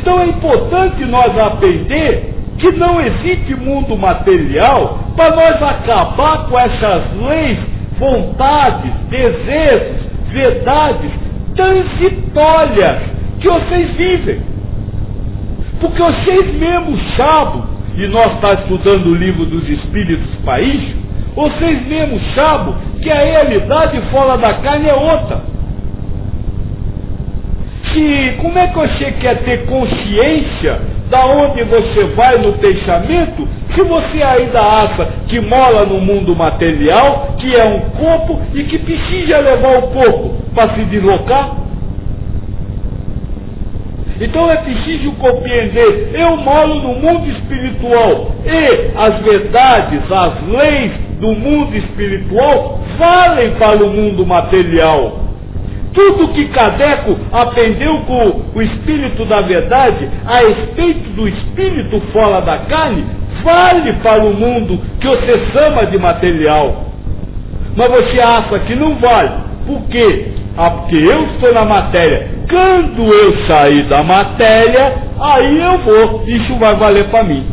Então é importante nós aprender que não existe mundo material para nós acabar com essas leis, vontades, desejos, verdades transitórias que vocês vivem. Porque vocês mesmos sabem, e nós estamos estudando o livro dos Espíritos Paísio, vocês mesmos sabem que a realidade fora da carne é outra. Como é que você quer ter consciência da onde você vai no pensamento, se você ainda acha que mora no mundo material, que é um corpo e que precisa levar o corpo para se deslocar? Então é preciso compreender, eu moro no mundo espiritual e as verdades, as leis do mundo espiritual valem para o mundo material. Tudo que Kardec aprendeu com o Espírito da Verdade a respeito do Espírito fora da carne, vale para o mundo que você chama de material. Mas você acha que não vale. Por quê? Porque eu estou na matéria. Quando eu sair da matéria, aí eu vou. Isso vai valer para mim.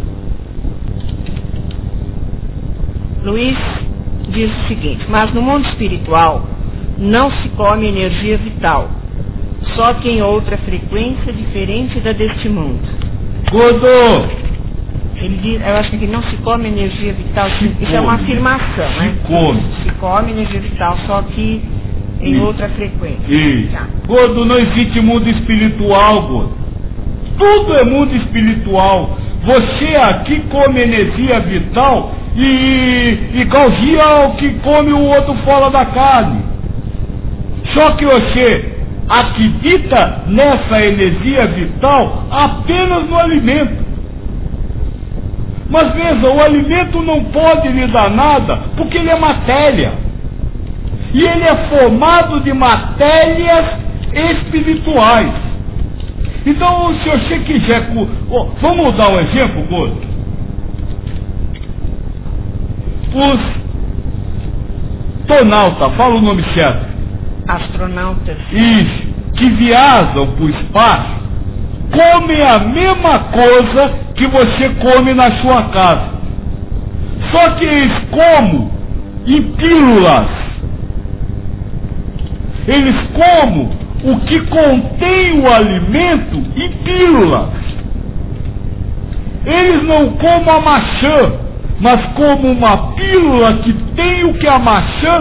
Luiz diz o seguinte: mas no mundo espiritual não se come energia vital, só que em outra frequência diferente da deste mundo. Gordo! Ele diz, eu acho que não se come energia vital, isso é uma afirmação, né? Se come energia vital, só que em outra frequência. Tá. Gordo, não existe mundo espiritual, gordo. Tudo é mundo espiritual. Você aqui come energia vital e igualzinho ao que come o outro fora da carne. Só que você acredita nessa energia vital apenas no alimento. Mas veja, o alimento não pode lhe dar nada, porque ele é matéria. E ele é formado de matérias espirituais. Então, se você quiser... vamos dar um exemplo, Gordo? Os tonautas, fala o nome certo. Astronautas. Isso, que viajam para o espaço, comem a mesma coisa que você come na sua casa. Só que eles comem em pílulas. Eles comem o que contém o alimento em pílulas. Eles não comem a maçã, mas comem uma pílula que tem o que a maçã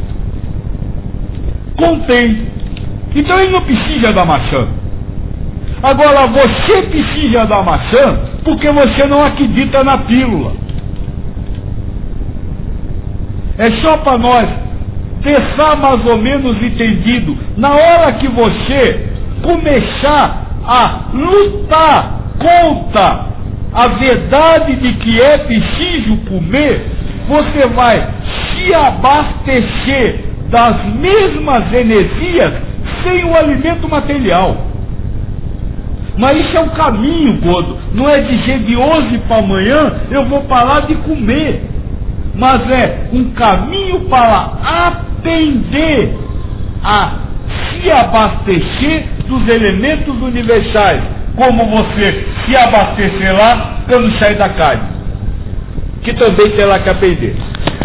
contém. Então ele não precisa da maçã. Agora você precisa da maçã porque você não acredita na pílula. É só para nós pensar mais ou menos entendido. Na hora que você começar a lutar contra a verdade de que é preciso comer, você vai se abastecer das mesmas energias sem o alimento material. Mas isso é um caminho, Gordo. Não é dizer de hoje para amanhã eu vou parar de comer. Mas é um caminho para aprender a se abastecer dos elementos universais, como você se abastecer lá quando sair da carne, que também tem lá que aprender.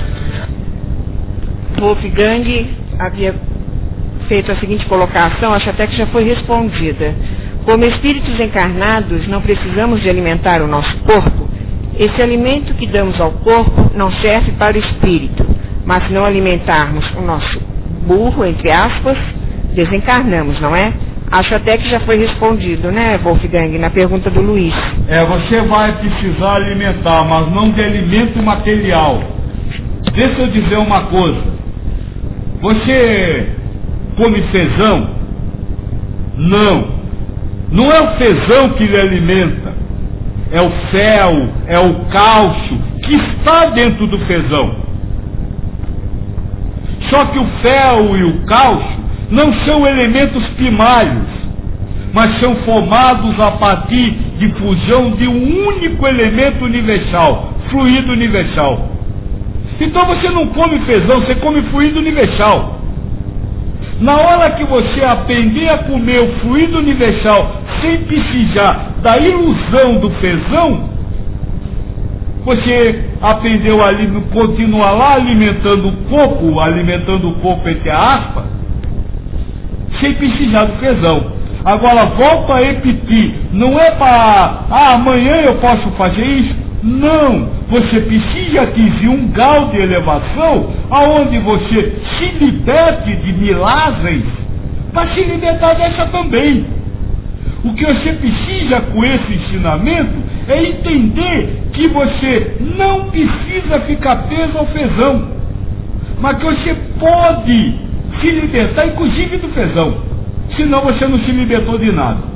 Wolfgang havia feito a seguinte colocação, acho até que já foi respondida. Como espíritos encarnados, não precisamos de alimentar o nosso corpo. Esse alimento que damos ao corpo não serve para o espírito, mas se não alimentarmos o nosso burro, entre aspas, desencarnamos, não é? Acho até que já foi respondido, né, Wolfgang, na pergunta do Luiz. Você vai precisar alimentar, mas não de alimento material. Deixa eu dizer uma coisa. Você come feijão? Não. Não é o feijão que lhe alimenta. É o fel, é o cálcio que está dentro do feijão. Só que o fel e o cálcio não são elementos primários, mas são formados a partir de fusão de um único elemento universal, fluido universal. Então você não come feijão, você come fluido universal. Na hora que você aprender a comer o fluido universal sem precisar da ilusão do fezão, você aprendeu ali, continuar lá alimentando o corpo entre aspas, sem precisar do fezão. Agora volta a repetir, não é para, amanhã eu posso fazer isso? Não, você precisa atingir um grau de elevação aonde você se liberte de milagres para se libertar dessa também. O que você precisa com esse ensinamento é entender que você não precisa ficar preso ao fezão, mas que você pode se libertar inclusive do fezão, senão você não se libertou de nada.